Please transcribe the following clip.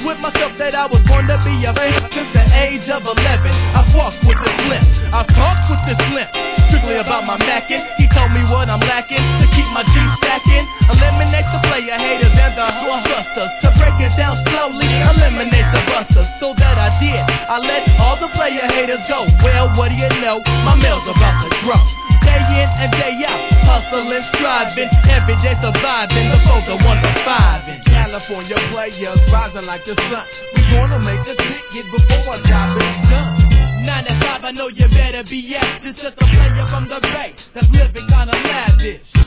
with myself that I was born to be a fan since the age of 11. I've walked with this limp, I've talked with this limp, strictly about my mackin'. He told me what I'm lacking to keep my G stacking. Eliminate the player haters and the busters. To break it down slowly, eliminate the busters. So that I did, I let all the player haters go. Well, what do you know? My mail's about to grow. Day in and day out, hustling, striving, every day surviving. The foes are 1 to 5. And California players rising like the sun. We gonna make a ticket before our job is done. 9 to 5, I know you better be at. It's just a player from the Bay that's living kinda lavish.